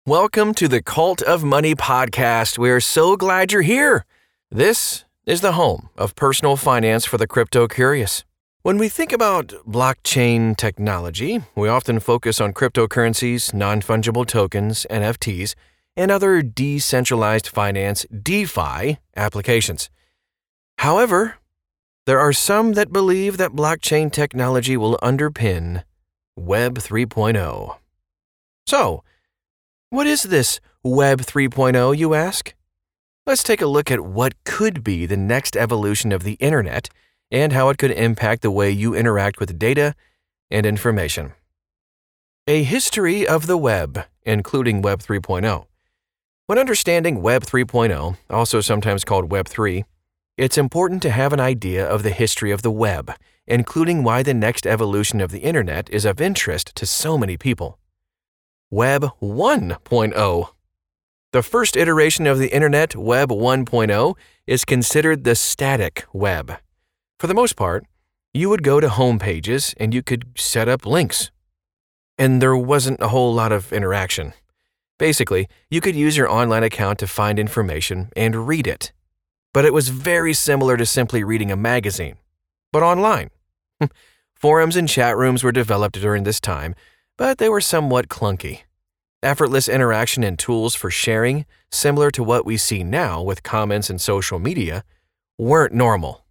Welcome to the Cult of Money podcast. We're so glad you're here. This is the home of personal finance for the crypto curious. When we think about blockchain technology, we often focus on cryptocurrencies, non-fungible tokens, NFTs, and other decentralized finance DeFi applications. However, there are some that believe that blockchain technology will underpin Web 3.0. So, what is this Web 3.0, you ask? Let's take a look at what could be the next evolution of the internet and how it could impact the way you interact with data and information. A history of the web, including Web 3.0. When understanding Web 3.0, also sometimes called Web 3, it's important to have an idea of the history of the web, including why the next evolution of the internet is of interest to so many people. Web 1.0. The first iteration of the internet, Web 1.0, is considered the static web. For the most part, you would go to home pages and you could set up links. And there wasn't a whole lot of interaction. Basically, you could use your online account to find information and read it. But it was very similar to simply reading a magazine, but online. Forums and chat rooms were developed during this time, but they were somewhat clunky. Effortless interaction and tools for sharing, similar to what we see now with comments and social media, weren't normal.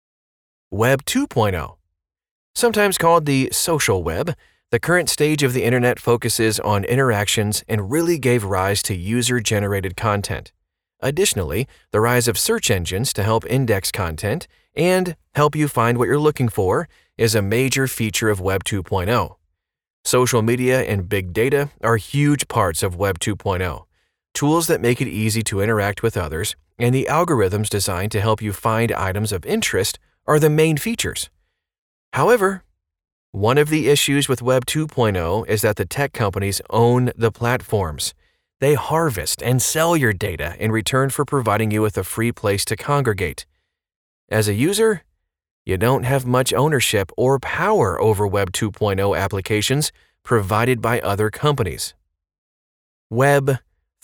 Web 2.0. Sometimes called the social web, the current stage of the internet focuses on interactions and really gave rise to user-generated content. Additionally, the rise of search engines to help index content and help you find what you're looking for is a major feature of Web 2.0. Social media and big data are huge parts of Web 2.0, tools that make it easy to interact with others, and the algorithms designed to help you find items of interest are the main features. However, one of the issues with Web 2.0 is that the tech companies own the platforms. They harvest and sell your data in return for providing you with a free place to congregate. As a user, you don't have much ownership or power over Web 2.0 applications provided by other companies. Web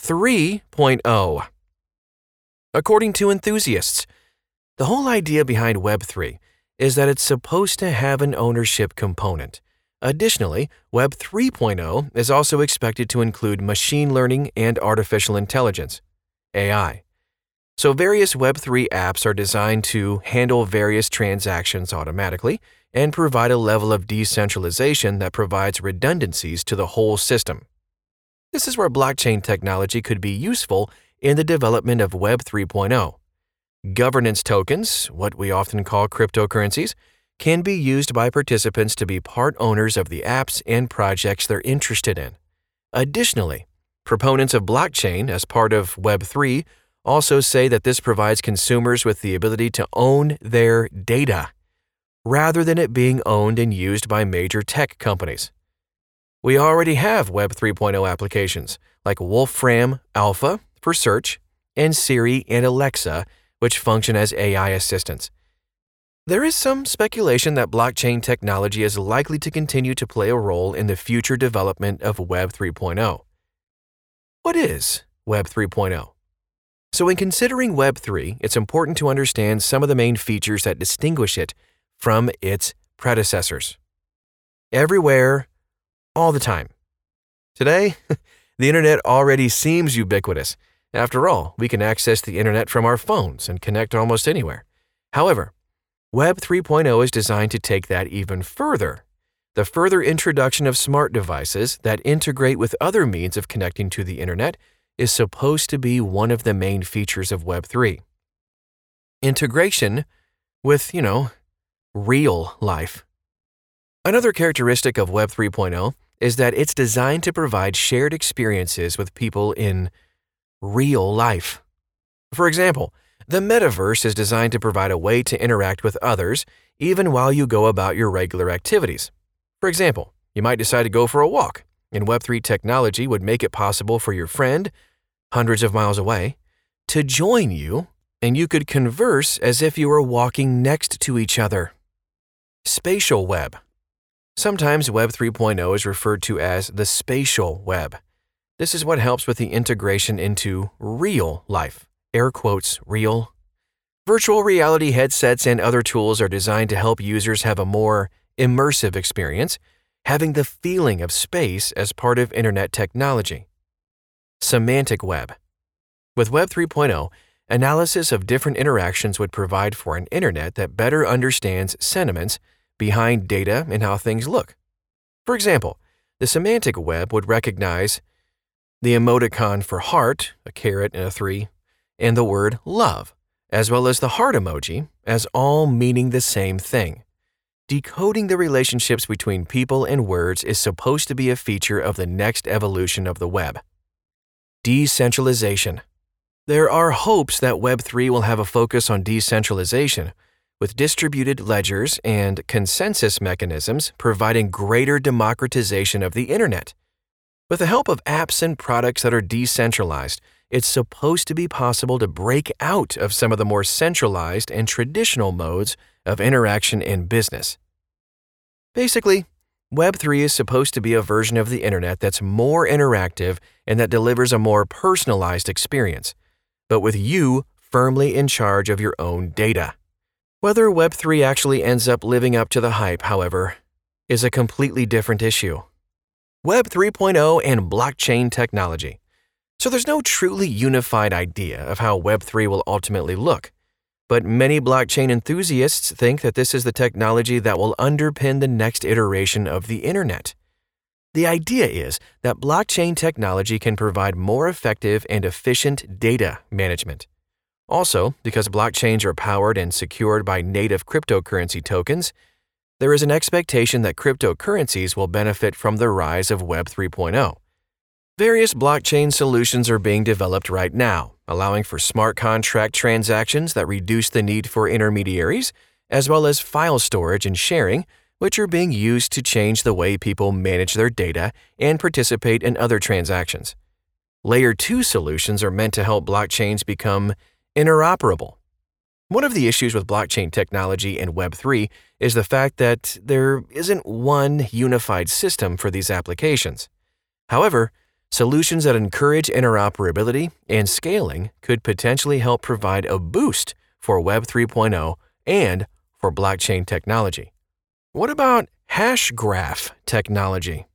3.0. According to enthusiasts, the whole idea behind Web 3 is that it's supposed to have an ownership component. Additionally, Web 3.0 is also expected to include machine learning and artificial intelligence, AI. So various Web 3 apps are designed to handle various transactions automatically and provide a level of decentralization that provides redundancies to the whole system. This is where blockchain technology could be useful in the development of Web 3.0. Governance tokens, what we often call cryptocurrencies, can be used by participants to be part owners of the apps and projects they're interested in. Additionally, proponents of blockchain as part of Web 3 also say that this provides consumers with the ability to own their data, rather than it being owned and used by major tech companies. We already have Web 3.0 applications like Wolfram Alpha for search and Siri and Alexa, which function as AI assistants. There is some speculation that blockchain technology is likely to continue to play a role in the future development of Web 3.0. What is Web 3.0? So in considering Web 3, it's important to understand some of the main features that distinguish it from its predecessors. Everywhere, all the time. Today, the internet already seems ubiquitous. After all, we can access the internet from our phones and connect almost anywhere. However, Web 3.0 is designed to take that even further. The further introduction of smart devices that integrate with other means of connecting to the internet is supposed to be one of the main features of Web 3. Integration with, real life. Another characteristic of Web 3.0 is that it's designed to provide shared experiences with people in real life. For example, the metaverse is designed to provide a way to interact with others even while you go about your regular activities. For example, you might decide to go for a walk, and Web3 technology would make it possible for your friend, hundreds of miles away, to join you, and you could converse as if you were walking next to each other. Spatial web. Sometimes Web 3.0 is referred to as the spatial web. This is what helps with the integration into real life. Air quotes, real. Virtual reality headsets and other tools are designed to help users have a more immersive experience, having the feeling of space as part of internet technology. Semantic web. With Web 3.0, analysis of different interactions would provide for an internet that better understands sentiments behind data and how things look. For example, the semantic web would recognize the emoticon for heart, a caret and a 3, and the word love, as well as the heart emoji, as all meaning the same thing. Decoding the relationships between people and words is supposed to be a feature of the next evolution of the web. Decentralization. There are hopes that Web3 will have a focus on decentralization, with distributed ledgers and consensus mechanisms providing greater democratization of the internet. With the help of apps and products that are decentralized, it's supposed to be possible to break out of some of the more centralized and traditional modes of interaction in business. Basically, Web3 is supposed to be a version of the internet that's more interactive and that delivers a more personalized experience, but with you firmly in charge of your own data. Whether Web3 actually ends up living up to the hype, however, is a completely different issue. Web 3.0 and blockchain technology. So there's no truly unified idea of how Web3 will ultimately look, but many blockchain enthusiasts think that this is the technology that will underpin the next iteration of the internet. The idea is that blockchain technology can provide more effective and efficient data management. Also, because blockchains are powered and secured by native cryptocurrency tokens, there is an expectation that cryptocurrencies will benefit from the rise of Web 3.0. Various blockchain solutions are being developed right now, allowing for smart contract transactions that reduce the need for intermediaries, as well as file storage and sharing, which are being used to change the way people manage their data and participate in other transactions. Layer 2 solutions are meant to help blockchains become interoperable. One of the issues with blockchain technology and Web3 is the fact that there isn't one unified system for these applications. However, solutions that encourage interoperability and scaling could potentially help provide a boost for Web 3.0 and for blockchain technology. What about hash graph technology?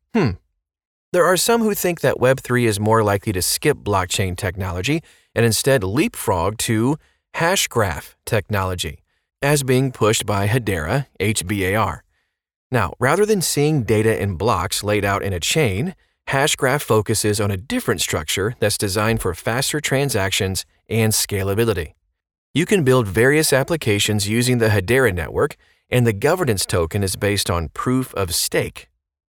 There are some who think that Web3 is more likely to skip blockchain technology and instead leapfrog to hash graph technology, as being pushed by Hedera, HBAR. Now, rather than seeing data in blocks laid out in a chain, Hashgraph focuses on a different structure that's designed for faster transactions and scalability. You can build various applications using the Hedera network, and the governance token is based on proof of stake.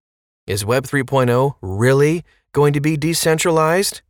Is Web 3.0 really going to be decentralized?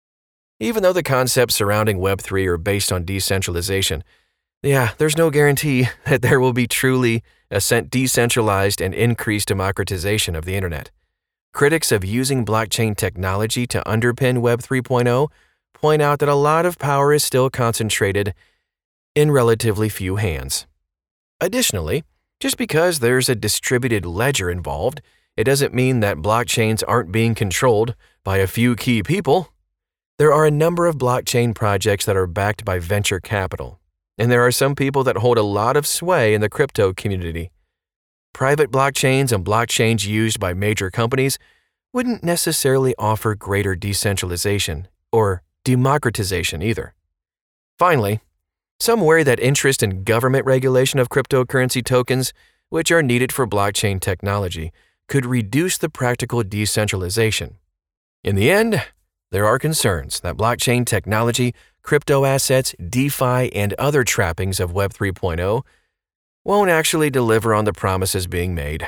Even though the concepts surrounding Web3 are based on decentralization, there's no guarantee that there will be truly a decentralized and increased democratization of the internet. Critics of using blockchain technology to underpin Web 3.0 point out that a lot of power is still concentrated in relatively few hands. Additionally, just because there's a distributed ledger involved, it doesn't mean that blockchains aren't being controlled by a few key people. There are a number of blockchain projects that are backed by venture capital, and there are some people that hold a lot of sway in the crypto community. Private blockchains and blockchains used by major companies wouldn't necessarily offer greater decentralization or democratization either. Finally, some worry that interest in government regulation of cryptocurrency tokens, which are needed for blockchain technology, could reduce the practical decentralization. In the end, there are concerns that blockchain technology, crypto assets, DeFi, and other trappings of Web 3.0 won't actually deliver on the promises being made.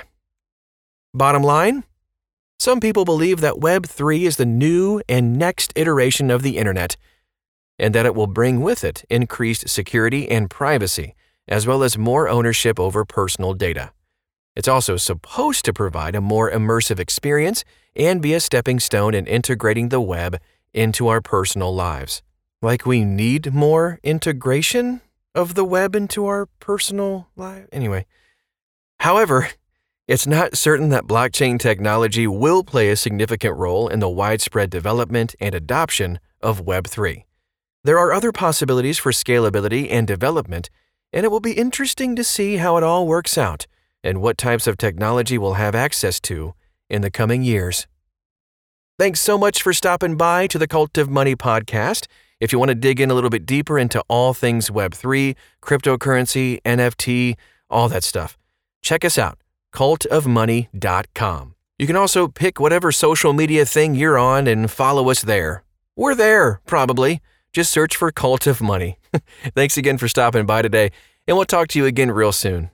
Bottom line, some people believe that Web 3 is the new and next iteration of the internet, and that it will bring with it increased security and privacy, as well as more ownership over personal data. It's also supposed to provide a more immersive experience and be a stepping stone in integrating the web into our personal lives. Like we need more integration of the web into our personal life? Anyway. However, It's not certain that blockchain technology will play a significant role in the widespread development and adoption of Web3. There are other possibilities for scalability and development, and it will be interesting to see how it all works out and what types of technology we'll have access to in the coming years. Thanks so much for stopping by to the Cult of Money podcast. If you want to dig in a little bit deeper into all things Web3, cryptocurrency, NFT, all that stuff, check us out, cultofmoney.com. You can also pick whatever social media thing you're on and follow us there. We're there, probably. Just search for Cult of Money. Thanks again for stopping by today, and we'll talk to you again real soon.